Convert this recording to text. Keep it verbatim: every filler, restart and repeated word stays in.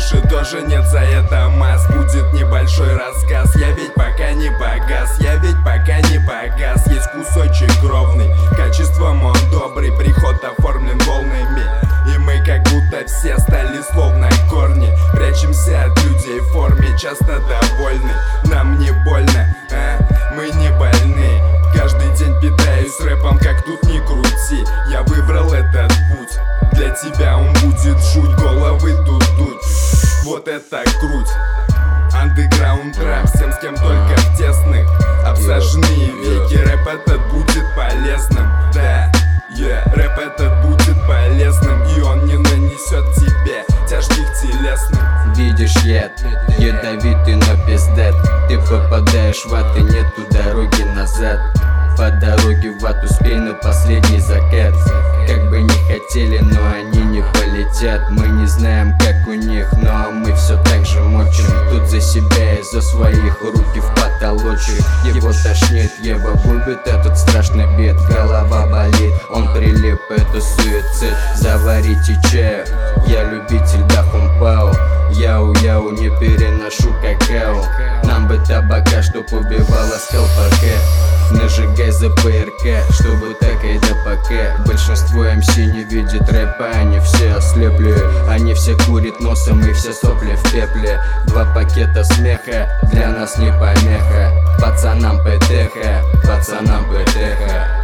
больше тоже нет, за это масс. Будет небольшой рассказ. Я ведь пока не погас, я ведь пока не погас. Есть кусочек ровный, качеством он добрый. Приход оформлен волнами, и мы как будто все стали словно корни. Прячемся от людей в форме, часто довольны. Нам не больно, а? Мы не больны. Каждый день питаюсь рэпом, как тут ни крути. Я выбрал этот путь, для тебя он будет жуть. Головы тут дуть, вот это круть. Андеграунд рэп, всем с кем только в тесных обсаженные веки. Рэп этот будет полезным, да, yeah. Рэп этот будет полезным, и он не нанесет тебе тяжких телесных. Видишь яд, ядовитый, но пиздат. Ты попадаешь в ад, и нету дороги назад. По дороге в ад успей на последний закат. Как бы не хотели, но они не полетят. Мы не знаем, как у них, но мы все так же мочим. Тут за себя и за своих, руки в потолочек. Его тошнит, его губит этот страшный бит. Голова болит, он прилип, это суицид. Заварите чаю, я любитель дахумпау. Яу-яу, не переношу какао. Нам бы табака, чтоб убивала с колпака. Нажигай за ПРК, чтобы так и до пока. Большинство эм си не видит рэпа, они все ослепли. Они все курят носом и все сопли в пепле. Два пакета смеха, для нас не помеха. Пацанам ПТХ, пацанам ПТХ.